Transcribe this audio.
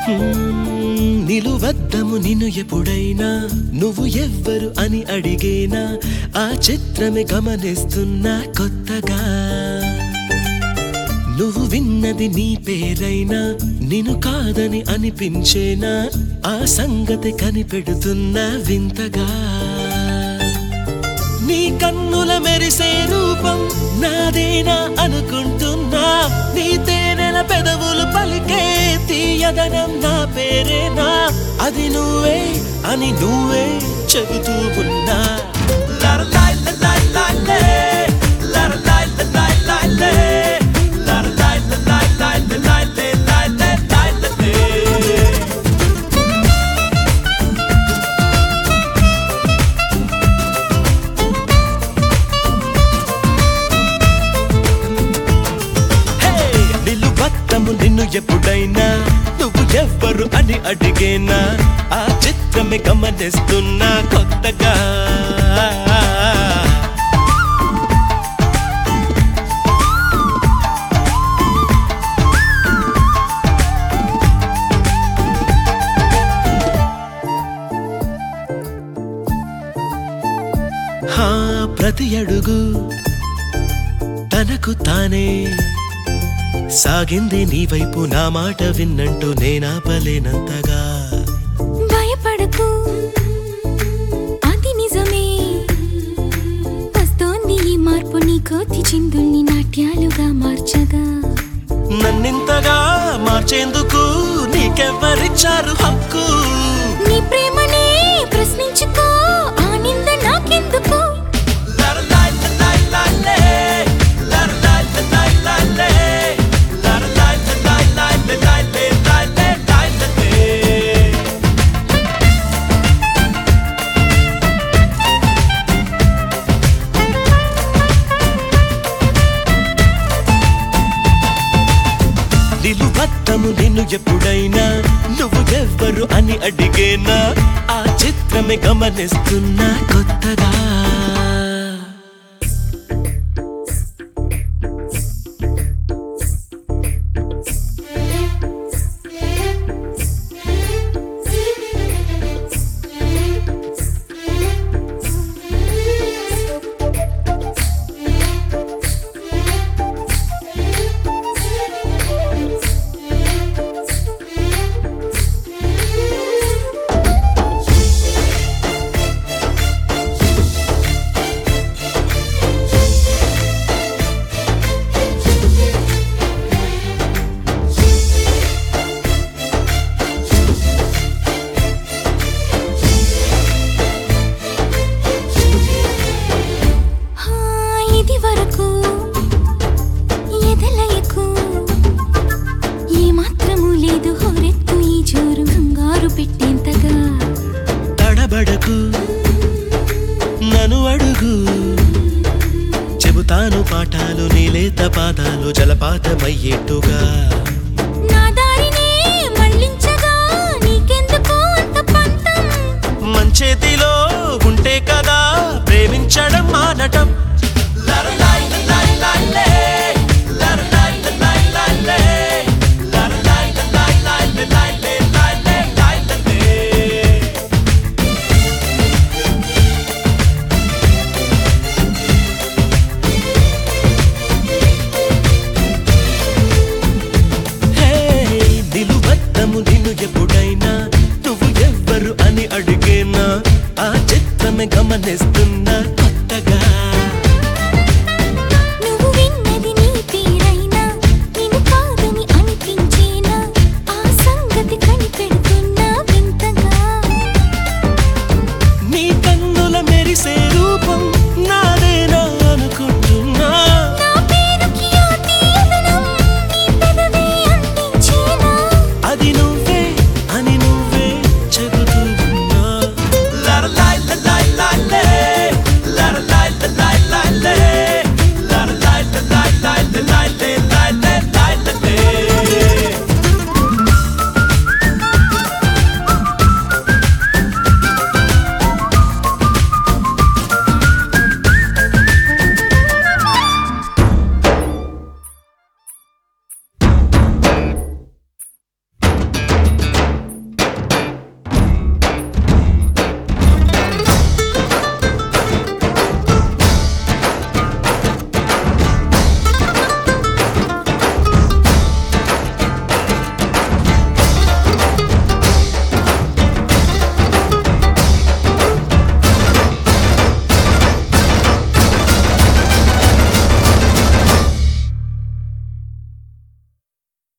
నిలువద్దము నిన్ను ఎప్పుడైనా నువ్వు ఎవ్వరు అని అడిగేనా ఆ చిత్రమే గమనిస్తున్నా కొత్తగా నువ్వు విన్నది నీ పేరైనా నిన్ను కాదని అనిపించేనా ఆ సంగతి కనిపెడుతున్నా వింతగా నీ కన్నుల మెరిసే రూపం నాదేనా అనుకుంటున్నా నీ తేనెల పెదవులు పలికే తీయదనం నా పేరేనా అది నువ్వే అని నువ్వే చెబుతూ ఉన్నా నిన్ను ఎప్పుడైనా నువ్వు ఎవ్వరు అని అడిగేనా ఆ చిత్రమే గమనిస్తున్నా కొత్తగా ప్రతి అడుగు తనకు తానే సాగింది నీ వైపు నా మాట విన్నంటూ నేనాపలేనంతగా భయపడకు అది నిజమే వస్తోంది ఈ మార్పు నీ కోతి చిందుల్ని నాట్యాలుగా మార్చగా నన్నింతగా మార్చేందుకు నీకెవ్వరిచ్చారు హక్కు నీ ప్రేమనే ప్రశ్నించుకో ఆ నింద నాకెందుకు నిలువద్దము నిన్ను ఎప్పుడైనా నువ్వు ఎవ్వరు అని అడిగేనా ఆ చిత్రమే గమనిస్తున్నా కొత్తగా తడబడకు నన్ను అడుగు చెబుతాను పాఠాలు నీలేత పాదాలు జలపాతమయ్యేట్టుగా నా దారినే మళ్ళించగా నీకెందుకు అంత పంతం మంచేతిలో ఉంటే కదా ప్రేమించడం మానటం నిన్ను ఎప్పుడైనా నువ్వు ఎవ్వరు అని అడిగేనా ఆ చిత్రమే గమనిస్తున్నా